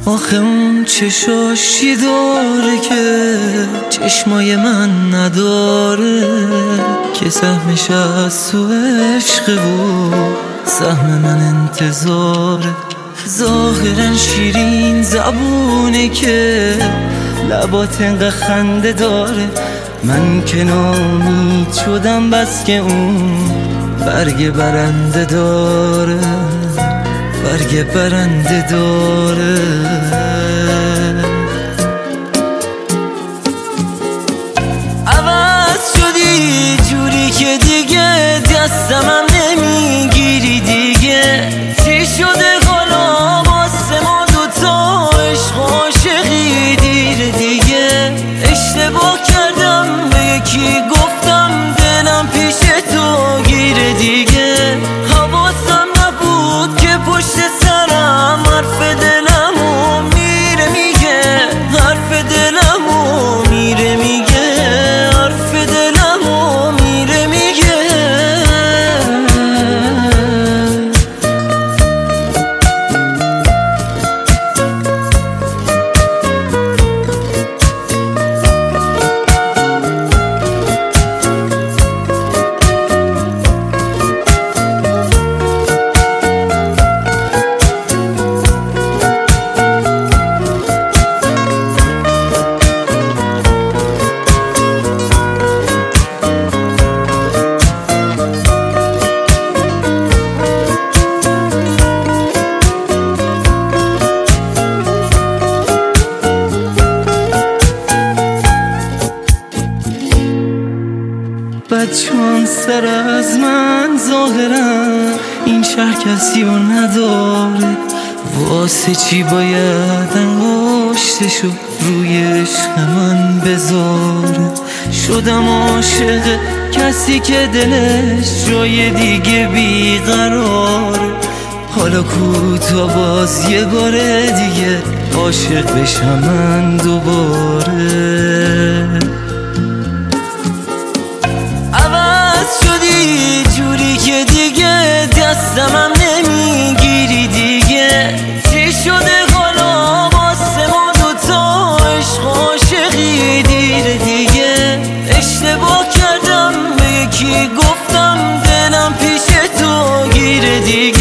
آخه اون چشاشی داره که چشمای من نداره، که سهمش از تو عشقه و سهم من انتظاره. ظاهرا شیرین زبونه که لبات انقدر خنده داره، من که نامید شدم بس که اون برگ برنده داره، برگ برنده داره. عوض شدی جوری که دیگه دستمم نمیگیری دیگه، چی شده حالا واسه ما دوتا عشق و عاشقی دیره دیگه. اشتباه کردم به یکی گفتم دلم پیش تو گیره دیگه، حواسم نبود که پشت سرم حرف دلمو میره میگه، حرف دلمو میره میگه، حرف دلمو میره میگه. بچه‌ان سر از من ظاهرا این شهر کسی رو نداره، واسه چی باید انگشتشو روی عشق من بذاره. شدم عاشق کسی که دلش جای دیگه بیقراره، حالا کوتا باز یه بار دیگه عاشق بشم من دوباره. شدی جوری که دیگه دستمم نمیگیری دیگه، چی شده حالا واسه ما دوتا عشق و عاشقی دیره دیگه. اشتباه کردم به یکی گفتم دلم پیش تو گیره دیگه،